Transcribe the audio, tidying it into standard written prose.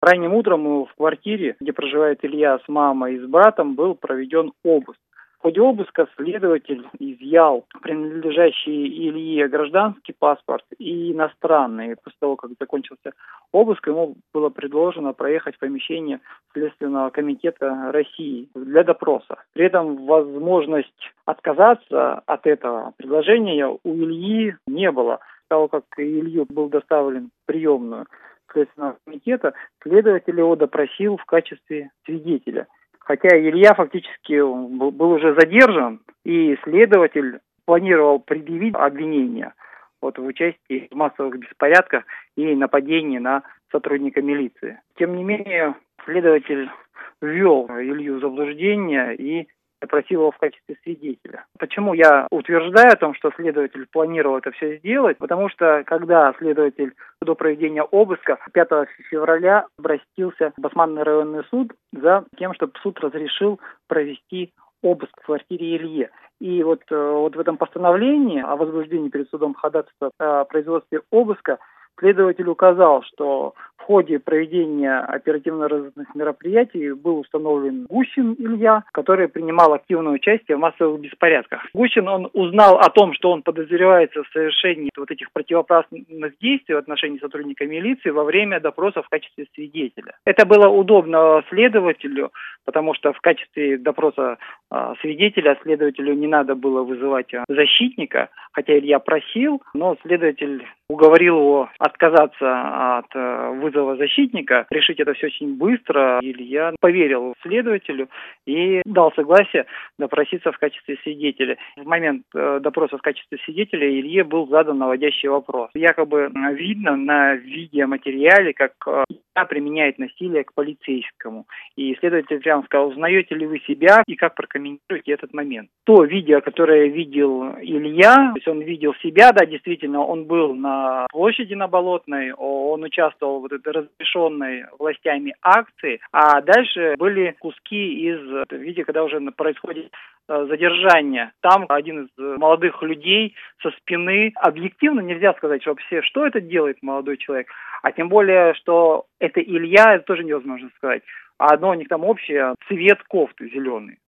Ранним утром в квартире, где проживает Илья с мамой и с братом, был проведен обыск. В ходе обыска следователь изъял принадлежащий Илье гражданский паспорт и иностранный. После того, как закончился обыск, ему было предложено проехать в помещение Следственного комитета России для допроса. При этом возможность отказаться от этого предложения у Ильи не было. После того, как Илью был доставлен в приемную Следственного комитета, следователь его допросил в качестве свидетеля. Хотя Илья фактически был уже задержан, и следователь планировал предъявить обвинение в участии в массовых беспорядках и нападении на сотрудника милиции. Тем не менее, следователь ввел Илью в заблуждение и допросил его в качестве свидетеля. Почему я утверждаю о том, что следователь планировал это все сделать? Потому что, когда следователь до проведения обыска 5 февраля обратился в Басманный районный суд за тем, чтобы суд разрешил провести обыск в квартире Ильи. И вот в этом постановлении о возбуждении перед судом ходатайства о производстве обыска следователь указал, что в ходе проведения оперативно-розыскных мероприятий был установлен Гущин Илья, который принимал активное участие в массовых беспорядках. Гущин, он узнал о том, что он подозревается в совершении этих противоправных действий в отношении сотрудника милиции во время допроса в качестве свидетеля. Это было удобно следователю, потому что в качестве допроса свидетеля следователю не надо было вызывать защитника, хотя Илья просил, но следователь уговорил его отказаться от вызова защитника, решить это все очень быстро. Илья поверил следователю и дал согласие допроситься в качестве свидетеля. В момент допроса в качестве свидетеля Илье был задан наводящий вопрос. Якобы видно на видеоматериале, как Илья применяет насилие к полицейскому. И следователь прямо сказал: узнаете ли вы себя и как прокомментируете этот момент. То видео, которое видел Илья, то есть он видел себя, да, действительно, он был на площади на Болотной, он участвовал в этой разрешенной властями акции, а дальше были куски из видео, когда уже происходит задержание. Там один из молодых людей со спины, объективно нельзя сказать вообще, что это делает молодой человек, а тем более, что это Илья, это тоже невозможно сказать. А одно у них там общее — цвет кофты зеленый.